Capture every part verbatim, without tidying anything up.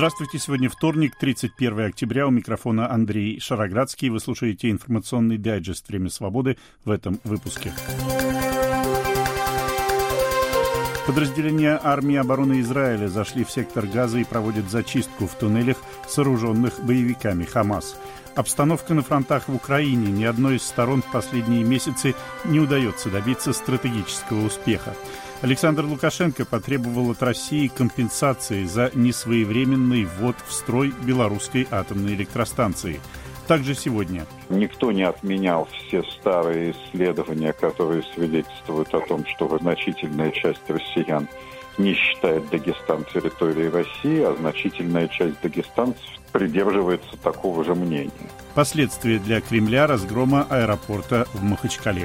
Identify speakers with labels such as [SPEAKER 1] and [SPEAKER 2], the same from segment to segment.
[SPEAKER 1] Здравствуйте, сегодня вторник, тридцать первое октября, у микрофона Андрей Шароградский. Вы слушаете информационный дайджест «Время свободы» в этом выпуске. Подразделения армии обороны Израиля зашли в сектор Газа и проводят зачистку в туннелях, сооруженных боевиками Хамас. Обстановка на фронтах в Украине. Ни одной из сторон в последние месяцы не удается добиться стратегического успеха. Александр Лукашенко потребовал от России компенсации за несвоевременный ввод в строй белорусской атомной электростанции. Также сегодня.
[SPEAKER 2] Никто не отменял все старые исследования, которые свидетельствуют о том, что значительная часть россиян не считает Дагестан территорией России, а значительная часть дагестанцев придерживается такого же мнения.
[SPEAKER 1] Последствия для Кремля разгрома аэропорта в Махачкале.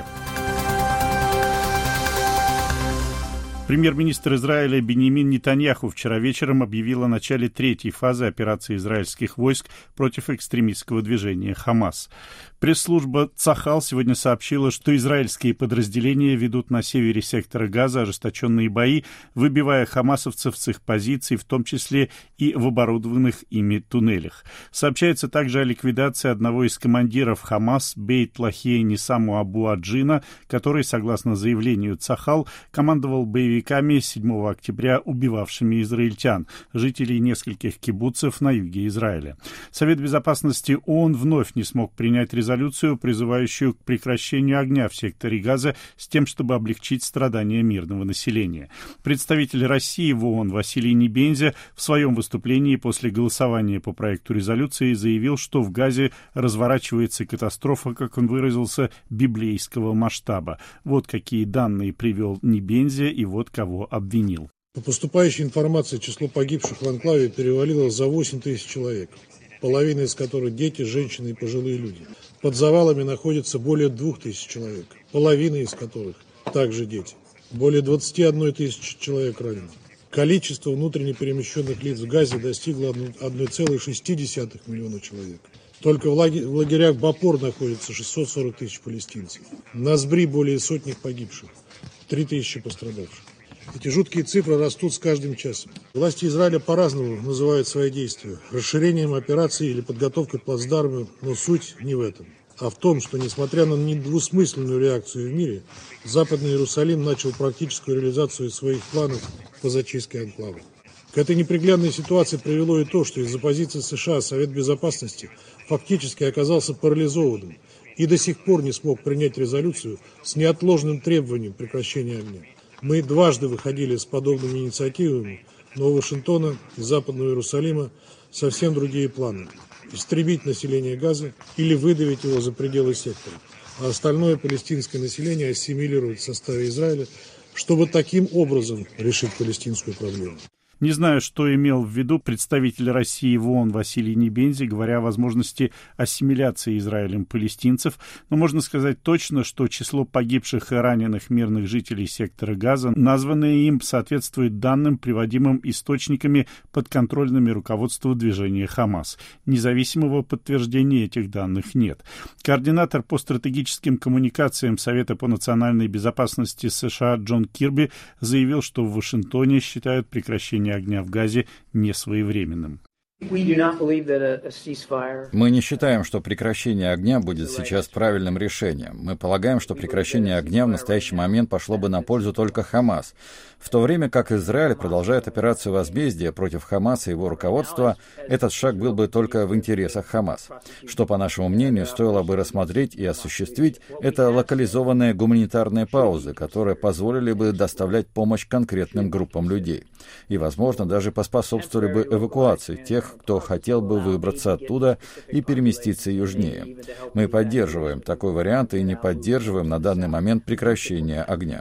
[SPEAKER 1] Премьер-министр Израиля Биньямин Нетаньяху вчера вечером объявил о начале третьей фазы операции израильских войск против экстремистского движения «Хамас». Пресс-служба Цахал сегодня сообщила, что израильские подразделения ведут на севере сектора Газа ожесточенные бои, выбивая хамасовцев с их позиций, в том числе и в оборудованных ими туннелях. Сообщается также о ликвидации одного из командиров Хамас Бейт-Лахия Нисаму Абу-Аджина, который, согласно заявлению Цахал, командовал боевиками седьмого октября, убивавшими израильтян, жителей нескольких кибуцев на юге Израиля. Совет безопасности ООН вновь не смог принять резолюцию, резолюцию, призывающую к прекращению огня в секторе Газа с тем, чтобы облегчить страдания мирного населения. Представитель России в ООН Василий Небензя в своем выступлении после голосования по проекту резолюции заявил, что в Газе разворачивается катастрофа, как он выразился, библейского масштаба. Вот какие данные привел Небензя и вот кого обвинил.
[SPEAKER 3] По поступающей информации, число погибших в анклаве перевалило за восемь тысяч человек, половина из которых дети, женщины и пожилые люди. Под завалами находится более двух тысяч человек, половина из которых также дети. Более двадцати одной тысячи человек ранено. Количество внутренне перемещенных лиц в Газе достигло одной целой шести десятых миллиона человек. Только в лагерях Бапор находится шестьсот сорок тысяч палестинцев. В Назбри более сотни погибших, три тысячи пострадавших. Эти жуткие цифры растут с каждым часом. Власти Израиля по-разному называют свои действия. Расширением операции или подготовкой плацдарма, но суть не в этом, а в том, что, несмотря на недвусмысленную реакцию в мире, Западный Иерусалим начал практическую реализацию своих планов по зачистке анклава. К этой неприглядной ситуации привело и то, что из-за позиции США Совет Безопасности фактически оказался парализованным и до сих пор не смог принять резолюцию с неотложным требованием прекращения огня. Мы дважды выходили с подобными инициативами, но у Вашингтона и Западного Иерусалима совсем другие планы. Истребить население Газа или выдавить его за пределы сектора, а остальное палестинское население ассимилировать в составе Израиля, чтобы таким образом решить палестинскую проблему.
[SPEAKER 1] Не знаю, что имел в виду представитель России в ООН Василий Небензя, говоря о возможности ассимиляции Израилем палестинцев, но можно сказать точно, что число погибших и раненых мирных жителей сектора Газа, названное им, соответствует данным, приводимым источниками, подконтрольными руководству движения Хамас. Независимого подтверждения этих данных нет. Координатор по стратегическим коммуникациям Совета по национальной безопасности США Джон Кирби заявил, что в Вашингтоне считают прекращение огня в Газе несвоевременным.
[SPEAKER 4] Мы
[SPEAKER 5] не считаем, что прекращение огня будет сейчас правильным решением. Мы полагаем, что прекращение огня в настоящий момент пошло бы на пользу только Хамас. В то время как Израиль продолжает операцию возмездия против Хамаса и его руководства, этот шаг был бы только в интересах Хамас. Что, по нашему мнению, стоило бы рассмотреть и осуществить, это локализованные гуманитарные паузы, которые позволили бы доставлять помощь конкретным группам людей. И, возможно, даже поспособствовали бы эвакуации тех, кто хотел бы выбраться оттуда и переместиться южнее. Мы поддерживаем такой вариант и не поддерживаем на данный момент прекращение огня.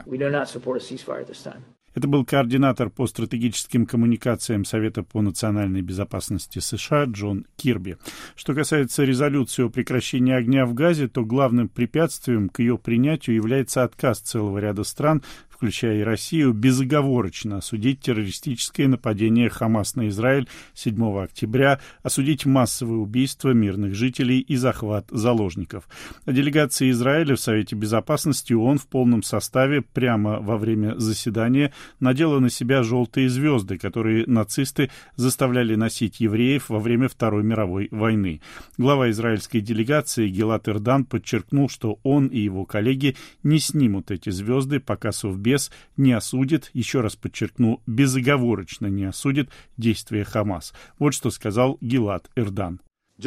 [SPEAKER 1] Это был координатор по стратегическим коммуникациям Совета по национальной безопасности США Джон Кирби. Что касается резолюции о прекращении огня в Газе, то главным препятствием к ее принятию является отказ целого ряда стран, включая и Россию, безоговорочно осудить террористическое нападение Хамас на Израиль седьмого октября, осудить массовые убийства мирных жителей и захват заложников. А делегация Израиля в Совете Безопасности ООН в полном составе прямо во время заседания надела на себя желтые звезды, которые нацисты заставляли носить евреев во время Второй мировой войны. Глава израильской делегации Гилад Эрдан подчеркнул, что он и его коллеги не снимут эти звезды, пока Совбез не осудит, еще раз подчеркну, безоговорочно не осудит действия Хамас. Вот что сказал Гилад Эрдан.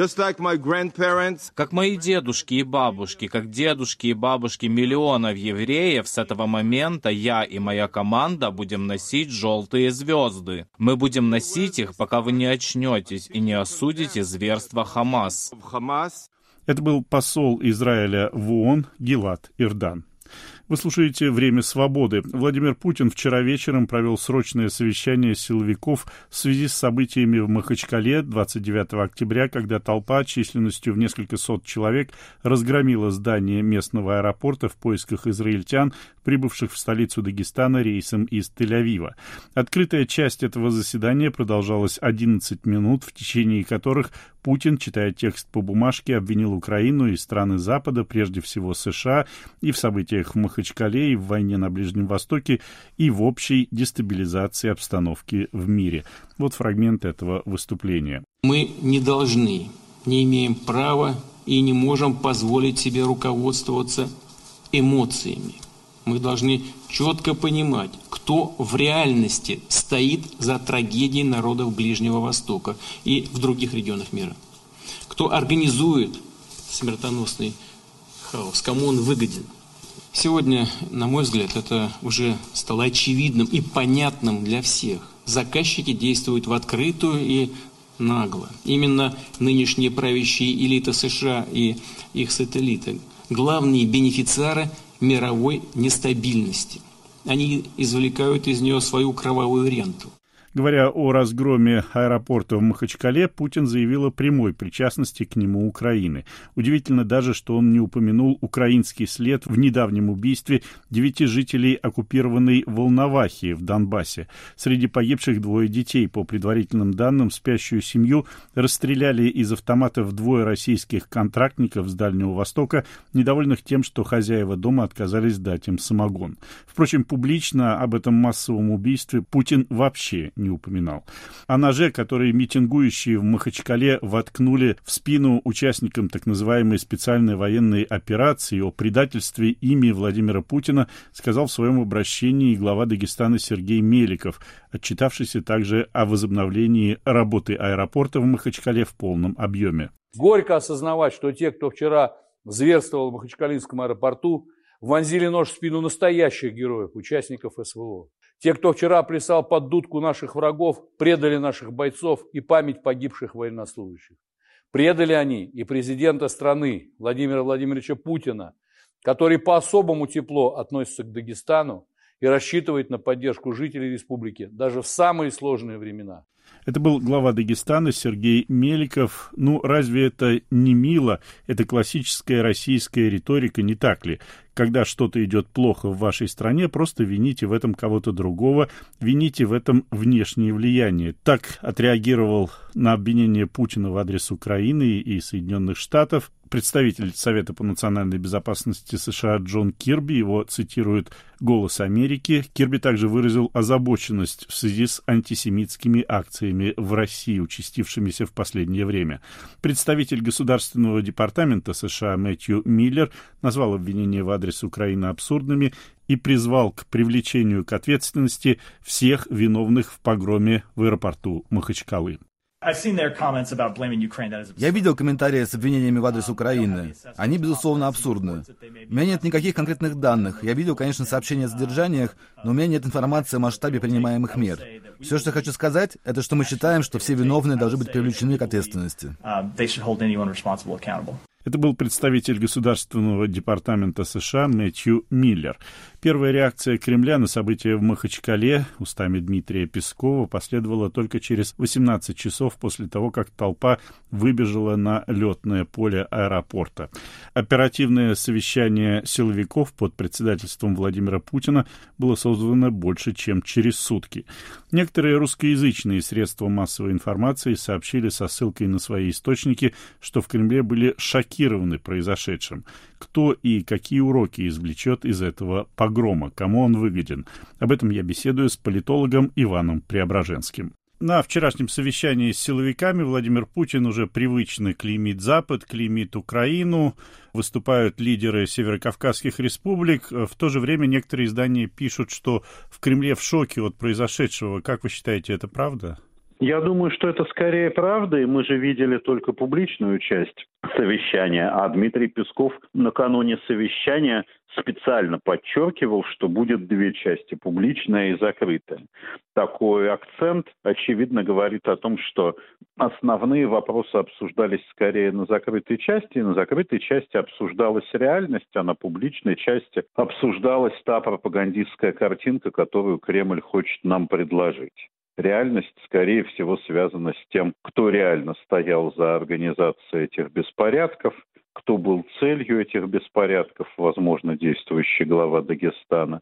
[SPEAKER 4] Как мои дедушки и бабушки, как дедушки и бабушки миллионов евреев, с этого момента я и моя команда будем носить желтые звезды. Мы будем носить их, пока вы не очнетесь и не осудите зверство Хамас.
[SPEAKER 1] Это был посол Израиля в ООН Гилад Эрдан. Вы слушаете «Время свободы». Владимир Путин вчера вечером провел срочное совещание силовиков в связи с событиями в Махачкале двадцать девятого октября, когда толпа численностью в несколько сот человек разгромила здание местного аэропорта в поисках израильтян, прибывших в столицу Дагестана рейсом из Тель-Авива. Открытая часть этого заседания продолжалась одиннадцать минут, в течение которых Путин, читая текст по бумажке, обвинил Украину и страны Запада, прежде всего США, и в событиях в Махачкале, и в войне на Ближнем Востоке, и в общей дестабилизации обстановки в мире. Вот фрагмент этого выступления.
[SPEAKER 6] Мы не должны, не имеем права и не можем позволить себе руководствоваться эмоциями. Мы должны четко понимать, кто в реальности стоит за трагедией народов Ближнего Востока и в других регионах мира. Кто организует смертоносный хаос, кому он выгоден. Сегодня, на мой взгляд, это уже стало очевидным и понятным для всех. Заказчики действуют в открытую и нагло. Именно нынешние правящие элиты США и их сателлиты – главные бенефициары мировой нестабильности. Они извлекают из нее свою кровавую ренту.
[SPEAKER 1] Говоря о разгроме аэропорта в Махачкале, Путин заявил о прямой причастности к нему Украины. Удивительно даже, что он не упомянул украинский след в недавнем убийстве девяти жителей оккупированной Волновахи в Донбассе. Среди погибших двое детей. По предварительным данным, спящую семью расстреляли из автоматов двое российских контрактников с Дальнего Востока, недовольных тем, что хозяева дома отказались дать им самогон. Впрочем, публично об этом массовом убийстве Путин вообще не упоминал. О ноже, который митингующие в Махачкале воткнули в спину участникам так называемой специальной военной операции, о предательстве ими Владимира Путина сказал в своем обращении глава Дагестана Сергей Меликов, отчитавшийся также о возобновлении работы аэропорта в Махачкале в полном объеме.
[SPEAKER 7] Горько осознавать, что те, кто вчера зверствовал в Махачкалинском аэропорту, вонзили нож в спину настоящих героев, участников СВО. Те, кто вчера плясал под дудку наших врагов, предали наших бойцов и память погибших военнослужащих. Предали они и президента страны Владимира Владимировича Путина, который по-особому тепло относится к Дагестану и рассчитывает на поддержку жителей республики даже в самые сложные времена.
[SPEAKER 1] Это был глава Дагестана Сергей Меликов. Ну, разве это не мило? Это классическая российская риторика, не так ли? Когда что-то идет плохо в вашей стране, просто вините в этом кого-то другого, вините в этом внешнее влияние. Так отреагировал на обвинение Путина в адрес Украины и Соединенных Штатов представитель Совета по национальной безопасности США Джон Кирби. Его цитирует «Голос Америки». Кирби также выразил озабоченность в связи с антисемитскими акциями в России, участившимися в последнее время. Представитель Государственного департамента США Мэтью Миллер назвал обвинения в адрес Украины абсурдными и призвал к привлечению к ответственности всех виновных в погроме в аэропорту Махачкалы.
[SPEAKER 8] Я видел комментарии с обвинениями в адрес Украины. Они, безусловно, абсурдны. У меня нет никаких конкретных данных. Я видел, конечно, сообщения о задержаниях, но у меня нет информации о масштабе принимаемых мер. Все, что я хочу сказать, это что мы считаем, что все виновные должны быть привлечены к ответственности.
[SPEAKER 1] Это был представитель Государственного департамента США Мэтью Миллер. Первая реакция Кремля на события в Махачкале устами Дмитрия Пескова последовала только через восемнадцать часов после того, как толпа выбежала на летное поле аэропорта. Оперативное совещание силовиков под председательством Владимира Путина было созвано больше, чем через сутки. Некоторые русскоязычные средства массовой информации сообщили со ссылкой на свои источники, что в Кремле были шокированы произошедшим. Кто и какие уроки извлечет из этого погрома, кому он выгоден? Об этом я беседую с политологом Иваном Преображенским. На вчерашнем совещании с силовиками Владимир Путин уже привычно клеймит Запад, клеймит Украину, выступают лидеры северокавказских республик. В то же время некоторые издания пишут, что в Кремле в шоке от произошедшего. Как вы считаете, это правда?
[SPEAKER 2] Я думаю, что это скорее правда, и мы же видели только публичную часть совещания, а Дмитрий Песков накануне совещания специально подчеркивал, что будет две части, публичная и закрытая. Такой акцент, очевидно, говорит о том, что основные вопросы обсуждались скорее на закрытой части, и на закрытой части обсуждалась реальность, а на публичной части обсуждалась та пропагандистская картинка, которую Кремль хочет нам предложить. Реальность, скорее всего, связана с тем, кто реально стоял за организацией этих беспорядков, кто был целью этих беспорядков, возможно, действующий глава Дагестана,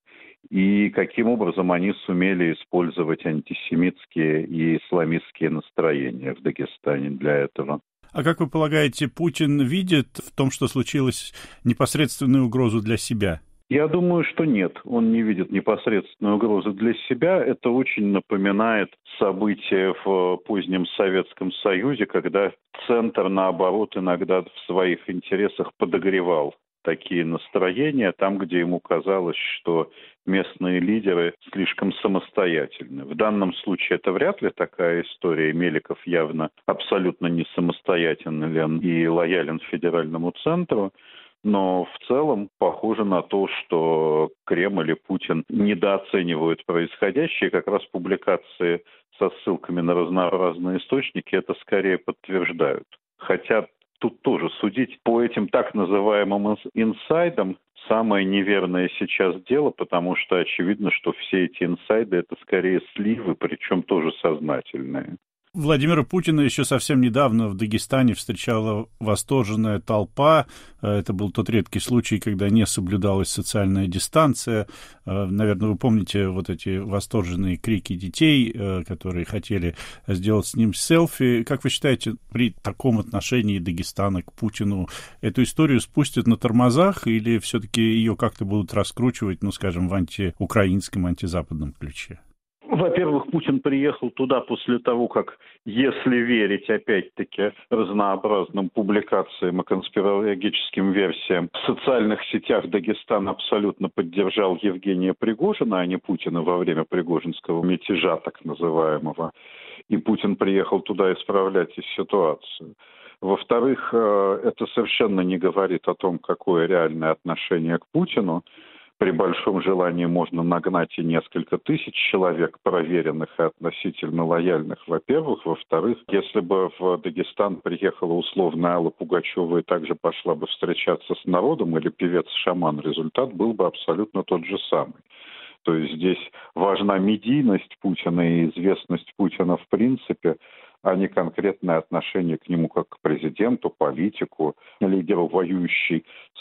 [SPEAKER 2] и каким образом они сумели использовать антисемитские и исламистские настроения в Дагестане для этого.
[SPEAKER 1] А как вы полагаете, Путин видит в том, что случилось, непосредственную угрозу для себя?
[SPEAKER 2] Я думаю, что нет, он не видит непосредственную угрозу для себя. Это очень напоминает события в позднем Советском Союзе, когда Центр, наоборот, иногда в своих интересах подогревал такие настроения, там, где ему казалось, что местные лидеры слишком самостоятельны. В данном случае это вряд ли такая история. Меликов явно абсолютно не самостоятельен и лоялен федеральному центру. Но в целом похоже на то, что Кремль и Путин недооценивают происходящее. Как раз публикации со ссылками на разнообразные источники это скорее подтверждают. Хотя тут тоже судить по этим так называемым инсайдам самое неверное сейчас дело, потому что очевидно, что все эти инсайды это скорее сливы, причем тоже сознательные.
[SPEAKER 1] Владимира Путина еще совсем недавно в Дагестане встречала восторженная толпа. Это был тот редкий случай, когда не соблюдалась социальная дистанция. Наверное, вы помните вот эти восторженные крики детей, которые хотели сделать с ним селфи. Как вы считаете, при таком отношении Дагестана к Путину эту историю спустят на тормозах или все-таки ее как-то будут раскручивать, ну, скажем, в антиукраинском, антизападном ключе?
[SPEAKER 2] Во-первых, Путин приехал туда после того, как, если верить, опять-таки, разнообразным публикациям и конспирологическим версиям, в социальных сетях Дагестан абсолютно поддержал Евгения Пригожина, а не Путина во время пригожинского мятежа, так называемого. И Путин приехал туда исправлять ситуацию. Во-вторых, это совершенно не говорит о том, какое реальное отношение к Путину. При большом желании можно нагнать и несколько тысяч человек, проверенных и относительно лояльных, во-первых. Во-вторых, если бы в Дагестан приехала условно Алла Пугачева и также пошла бы встречаться с народом, или певец-шаман, результат был бы абсолютно тот же самый. То есть здесь важна медийность Путина и известность Путина в принципе, а не конкретное отношение к нему как к президенту, политику, лидеру воюющей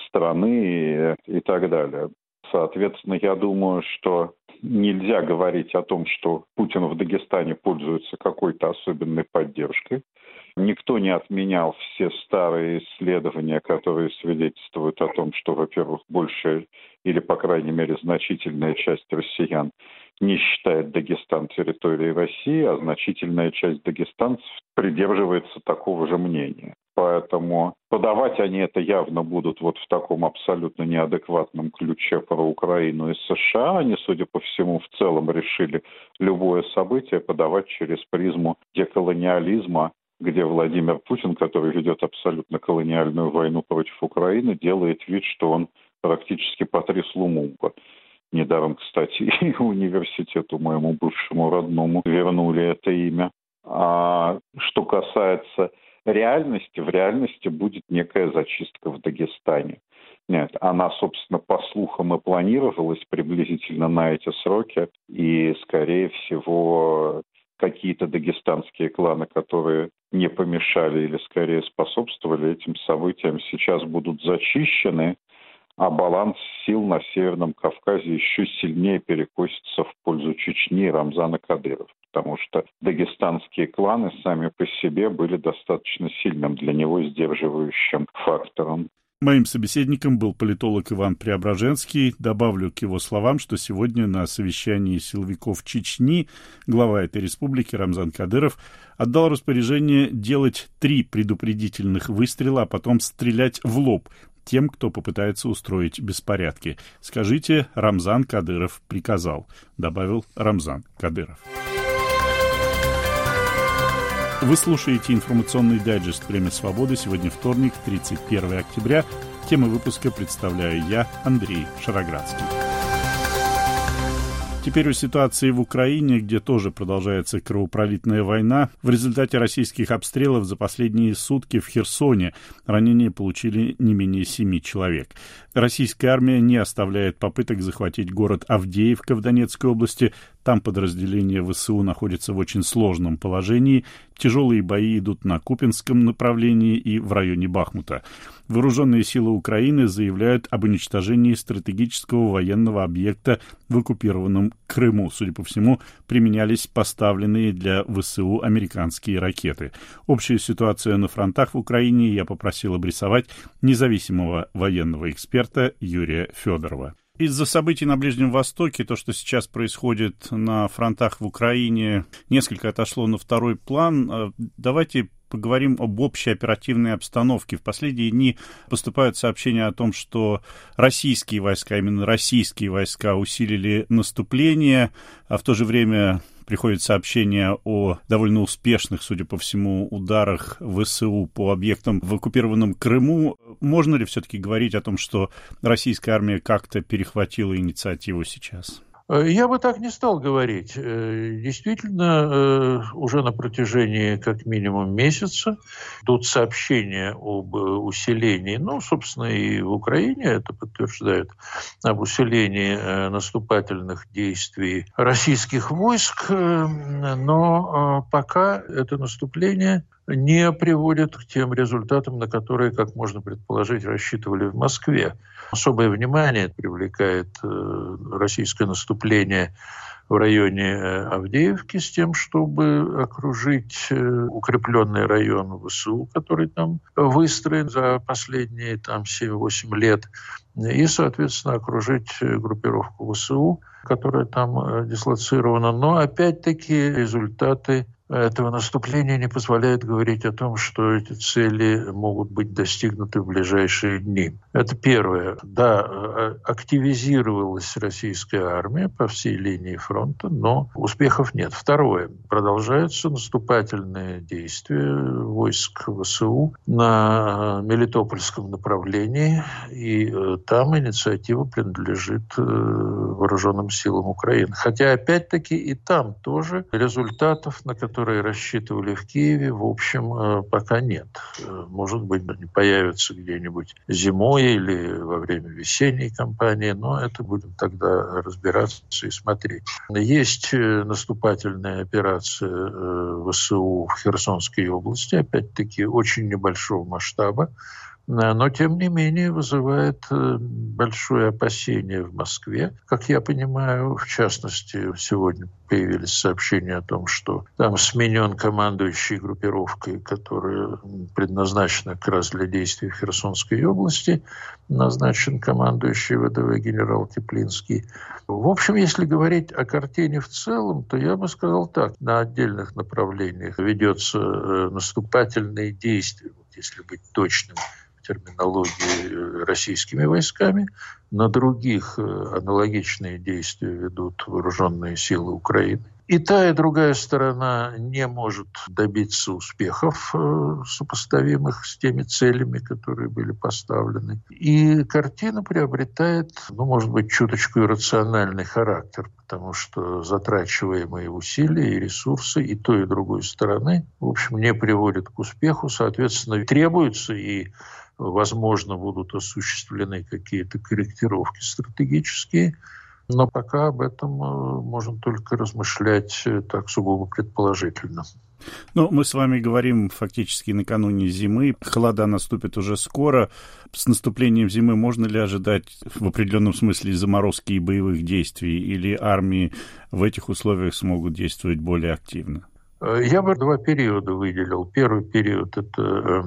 [SPEAKER 2] страны и, и так далее. Соответственно, я думаю, что нельзя говорить о том, что Путин в Дагестане пользуется какой-то особенной поддержкой. Никто не отменял все старые исследования, которые свидетельствуют о том, что, во-первых, большая или, по крайней мере, значительная часть россиян не считает Дагестан территорией России, а значительная часть дагестанцев придерживается такого же мнения. Поэтому подавать они это явно будут вот в таком абсолютно неадекватном ключе про Украину и США. Они, судя по всему, в целом решили любое событие подавать через призму деколониализма, где Владимир Путин, который ведет абсолютно колониальную войну против Украины, делает вид, что он практически Патрис Лумумба. Недаром, кстати, и университету моему бывшему родному вернули это имя. А что касается реальности, в реальности будет некая зачистка в Дагестане. Нет, она, собственно, по слухам и планировалась приблизительно на эти сроки, и, скорее всего, какие-то дагестанские кланы, которые не помешали или, скорее, способствовали этим событиям, сейчас будут зачищены, а баланс сил на Северном Кавказе еще сильнее перекосится в пользу Чечни и Рамзана Кадырова, потому что дагестанские кланы сами по себе были достаточно сильным для него сдерживающим фактором.
[SPEAKER 1] Моим собеседником был политолог Иван Преображенский. Добавлю к его словам, что сегодня на совещании силовиков Чечни глава этой республики Рамзан Кадыров отдал распоряжение делать три предупредительных выстрела, а потом стрелять в лоб тем, кто попытается устроить беспорядки. Скажите, Рамзан Кадыров приказал, добавил Рамзан Кадыров. Вы слушаете информационный дайджест «Время свободы». Сегодня вторник, тридцать первое октября. Темы выпуска представляю я, Андрей Шароградский. Теперь о ситуации в Украине, где тоже продолжается кровопролитная война. В результате российских обстрелов за последние сутки в Херсоне ранения получили не менее семи человек. Российская армия не оставляет попыток захватить город Авдеевка в Донецкой области. Там подразделения ВСУ находятся в очень сложном положении. Тяжелые бои идут на Купинском направлении и в районе Бахмута. Вооруженные силы Украины заявляют об уничтожении стратегического военного объекта в оккупированном Крыму. Судя по всему, применялись поставленные для ВСУ американские ракеты. Общую ситуацию на фронтах в Украине я попросил обрисовать независимого военного эксперта Юрия Федорова. Из-за событий на Ближнем Востоке, то, что сейчас происходит на фронтах в Украине, несколько отошло на второй план. Давайте поговорим об общей оперативной обстановке. В последние дни поступают сообщения о том, что российские войска, именно российские войска усилили наступление, а в то же время приходят сообщения о довольно успешных, судя по всему, ударах ВСУ по объектам в оккупированном Крыму. Можно ли все-таки говорить о том, что российская армия как-то перехватила инициативу сейчас?
[SPEAKER 9] Я бы так не стал говорить. Действительно, уже на протяжении как минимум месяца идут сообщения об усилении, ну, собственно, и в Украине это подтверждают, об усилении наступательных действий российских войск, но пока это наступление не приводит к тем результатам, на которые, как можно предположить, рассчитывали в Москве. Особое внимание привлекает российское наступление в районе Авдеевки с тем, чтобы окружить укрепленный район ВСУ, который там выстроен за последние там, семь-восемь лет, и, соответственно, окружить группировку ВСУ, которая там дислоцирована. Но, опять-таки, результаты этого наступления не позволяет говорить о том, что эти цели могут быть достигнуты в ближайшие дни. Это первое. Да, активизировалась российская армия по всей линии фронта, но успехов нет. Второе. Продолжаются наступательные действия войск ВСУ на Мелитопольском направлении, и там инициатива принадлежит вооруженным силам Украины. Хотя, опять-таки, и там тоже результатов, на которые которые рассчитывали в Киеве, в общем, пока нет. Может быть, они появятся где-нибудь зимой или во время весенней кампании, но это будем тогда разбираться и смотреть. Есть наступательная операция ВСУ в Херсонской области, опять-таки, очень небольшого масштаба, но, тем не менее, вызывает большое опасение в Москве. Как я понимаю, в частности, сегодня появились сообщения о том, что там сменен командующий группировкой, которая предназначена как раз для действий в Херсонской области, назначен командующий ВДВ генерал Теплинский. В общем, если говорить о картине в целом, то я бы сказал так. На отдельных направлениях ведется наступательные действия, если быть точным, терминологии российскими войсками. На других аналогичные действия ведут вооруженные силы Украины. И та, и другая сторона не может добиться успехов, сопоставимых с теми целями, которые были поставлены. И картина приобретает, ну, может быть, чуточку иррациональный характер, потому что затрачиваемые усилия и ресурсы и той, и другой стороны, в общем, не приводят к успеху. Соответственно, требуются и, возможно, будут осуществлены какие-то корректировки стратегические. Но пока об этом можно только размышлять так сугубо предположительно.
[SPEAKER 1] Ну, мы с вами говорим фактически накануне зимы. Холода наступит уже скоро. С наступлением зимы можно ли ожидать в определенном смысле заморозки и боевых действий? Или армии в этих условиях смогут действовать более активно?
[SPEAKER 9] Я бы два периода выделил. Первый период – это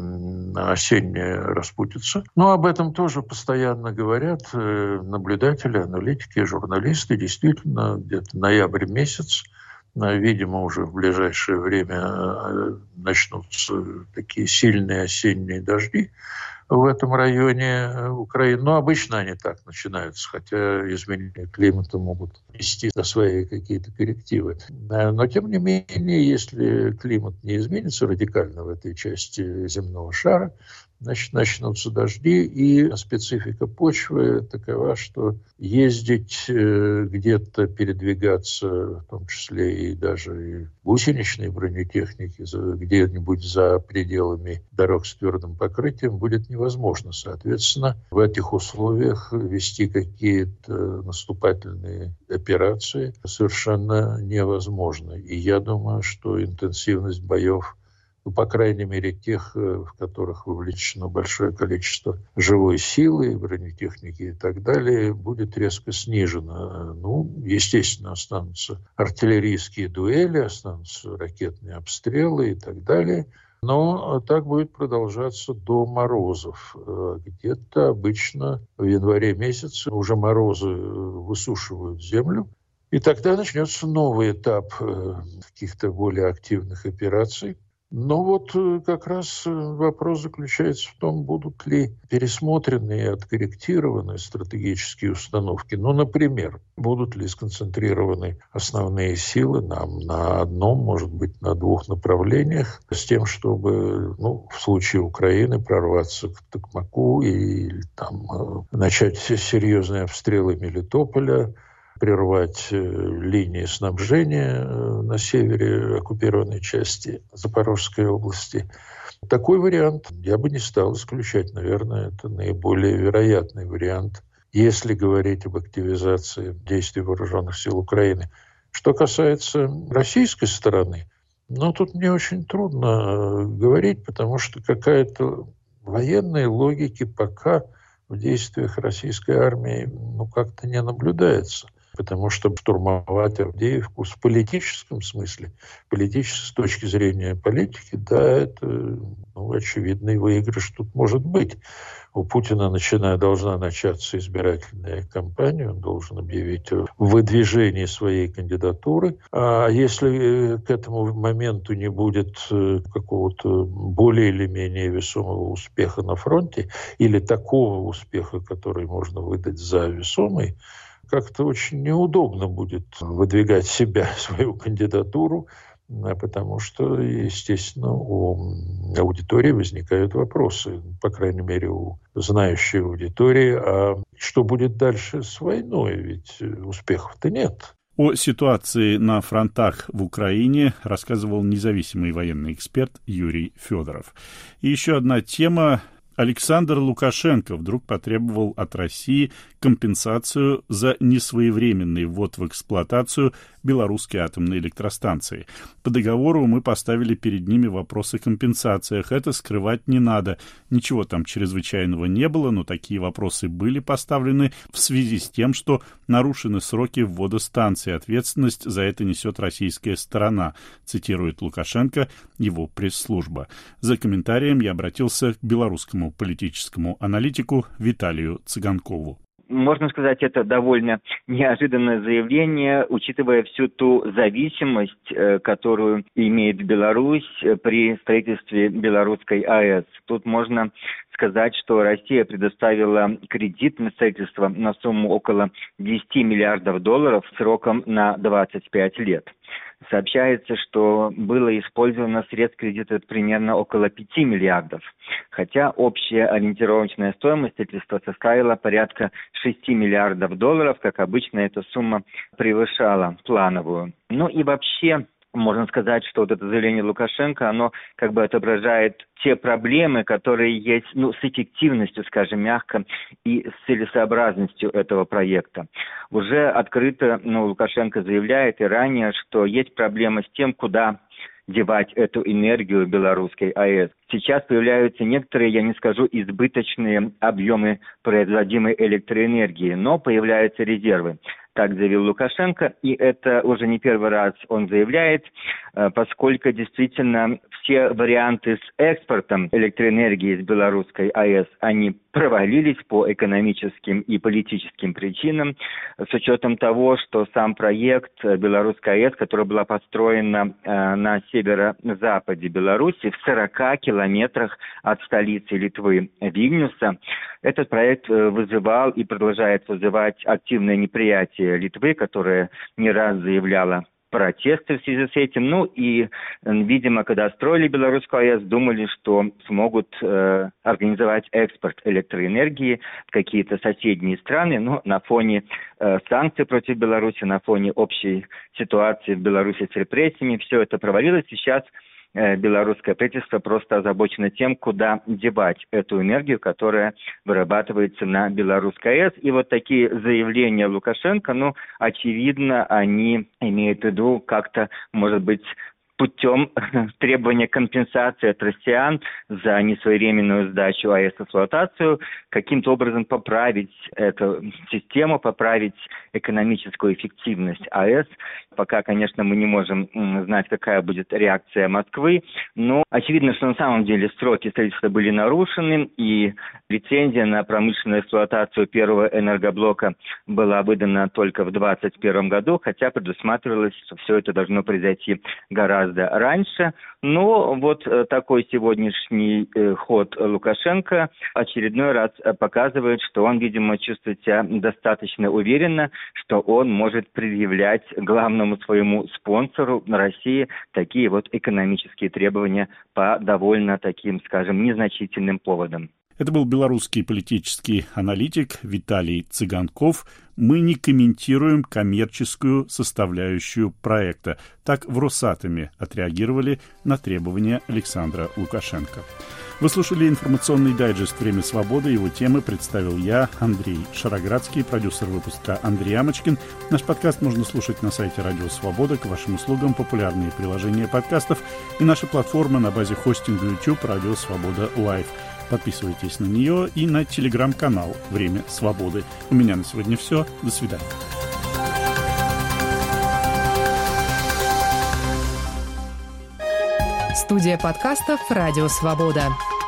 [SPEAKER 9] э, осенняя распутица. Но об этом тоже постоянно говорят э, наблюдатели, аналитики, журналисты. Действительно, где-то ноябрь месяц, э, видимо, уже в ближайшее время э, начнутся такие сильные осенние дожди в этом районе Украины. Но обычно они так начинаются, хотя изменения климата могут вести за свои какие-то коррективы. Но, тем не менее, если климат не изменится радикально в этой части земного шара, значит, начнутся дожди, и специфика почвы такова, что ездить где-то, передвигаться, в том числе и даже и гусеничной бронетехники, где-нибудь за пределами дорог с твердым покрытием будет невозможно. Соответственно, в этих условиях вести какие-то наступательные операции совершенно невозможно. И я думаю, что интенсивность боев, ну, по крайней мере, тех, в которых вовлечено большое количество живой силы, бронетехники и так далее, будет резко снижено. Ну, естественно, останутся артиллерийские дуэли, останутся ракетные обстрелы и так далее. Но так будет продолжаться до морозов. Где-то обычно в январе месяце уже морозы высушивают землю. И тогда начнется новый этап каких-то более активных операций. Но вот как раз вопрос заключается в том, будут ли пересмотрены и откорректированы стратегические установки. Ну, например, будут ли сконцентрированы основные силы на, на одном, может быть, на двух направлениях, с тем, чтобы, ну, в случае Украины прорваться к Токмаку и там начать серьезные обстрелы Мелитополя, прервать линии снабжения на севере оккупированной части Запорожской области. Такой вариант я бы не стал исключать. Наверное, это наиболее вероятный вариант, если говорить об активизации действий вооруженных сил Украины. Что касается российской стороны, ну, тут мне очень трудно говорить, потому что какая-то военной логики пока в действиях российской армии, ну, как-то не наблюдается. Потому что штурмовать Авдеевку в политическом смысле, политически, с точки зрения политики, да, это, ну, очевидный выигрыш тут может быть. У Путина начиная, должна начаться избирательная кампания, он должен объявить о выдвижении своей кандидатуры. А если к этому моменту не будет какого-то более или менее весомого успеха на фронте, или такого успеха, который можно выдать за весомый, как-то очень неудобно будет выдвигать себя, свою кандидатуру, потому что, естественно, у аудитории возникают вопросы, по крайней мере, у знающей аудитории, а что будет дальше с войной, ведь успехов-то нет.
[SPEAKER 1] О ситуации на фронтах в Украине рассказывал независимый военный эксперт Юрий Федоров. И еще одна тема. Александр Лукашенко вдруг потребовал от России компенсацию за несвоевременный ввод в эксплуатацию белорусской атомной электростанции. По договору мы поставили перед ними вопрос о компенсациях. Это скрывать не надо. Ничего там чрезвычайного не было, но такие вопросы были поставлены в связи с тем, что нарушены сроки ввода станции. Ответственность за это несет российская сторона, цитирует Лукашенко его пресс-служба. За комментарием я обратился к белорусскому политическому аналитику Виталию Цыганкову.
[SPEAKER 10] Можно сказать, это довольно неожиданное заявление, учитывая всю ту зависимость, которую имеет Беларусь при строительстве белорусской АЭС. Тут можно сказать, что Россия предоставила кредит на строительство на сумму около десять миллиардов долларов сроком на двадцать пять лет. сообщается, что было использовано средств кредита примерно около пяти миллиардов, хотя общая ориентировочная стоимость строительства составила порядка шести миллиардов долларов, как обычно эта сумма превышала плановую. Ну и вообще, можно сказать, что вот это заявление Лукашенко, оно как бы отображает те проблемы, которые есть, ну, с эффективностью, скажем мягко, и с целесообразностью этого проекта. Уже открыто, ну, Лукашенко заявляет и ранее, что есть проблема с тем, куда девать эту энергию белорусской АЭС. Сейчас появляются некоторые, я не скажу, избыточные объемы производимой электроэнергии, но появляются резервы. Так заявил Лукашенко, и это уже не первый раз он заявляет, поскольку действительно все варианты с экспортом электроэнергии из белорусской АЭС, они провалились по экономическим и политическим причинам, с учетом того, что сам проект белорусской АЭС, которая была построена на северо-западе Беларуси, в сорока километрах от столицы Литвы Вильнюса, этот проект вызывал и продолжает вызывать активное неприятие Литвы, которая не раз заявляла протесты в связи с этим. Ну и, видимо, когда строили белорусскую АЭС, думали, что смогут э, организовать экспорт электроэнергии в какие-то соседние страны. Но на фоне э, санкций против Беларуси, на фоне общей ситуации в Беларуси с репрессиями, все это провалилось. Сейчас белорусское правительство просто озабочено тем, куда девать эту энергию, которая вырабатывается на белорусской АЭС. И вот такие заявления Лукашенко, ну, очевидно, они имеют в виду как-то, может быть, путем требования компенсации от россиян за несвоевременную сдачу АЭС в эксплуатацию, каким-то образом поправить эту систему, поправить экономическую эффективность АЭС. Пока, конечно, мы не можем знать, какая будет реакция Москвы, но очевидно, что на самом деле сроки строительства были нарушены, и лицензия на промышленную эксплуатацию первого энергоблока была выдана только в двадцать первом году, хотя предусматривалось, что все это должно произойти гораздо раньше. Но вот такой сегодняшний ход Лукашенко очередной раз показывает, что он, видимо, чувствует себя достаточно уверенно, что он может предъявлять главному своему спонсору России такие вот экономические требования по довольно таким, скажем, незначительным поводам.
[SPEAKER 1] Это был белорусский политический аналитик Виталий Цыганков. Мы не комментируем коммерческую составляющую проекта. Так в Росатоме отреагировали на требования Александра Лукашенко. Вы слушали информационный дайджест «Время свободы». Его темы представил я, Андрей Шароградский, продюсер выпуска Андрей Амочкин. Наш подкаст можно слушать на сайте Радио Свобода. К вашим услугам популярные приложения подкастов и наша платформа на базе хостинга YouTube «Радио Свобода Лайв». Подписывайтесь на нее и на телеграм-канал «Время свободы». У меня на сегодня все. До свидания.
[SPEAKER 11] Студия подкастов «Радио Свобода».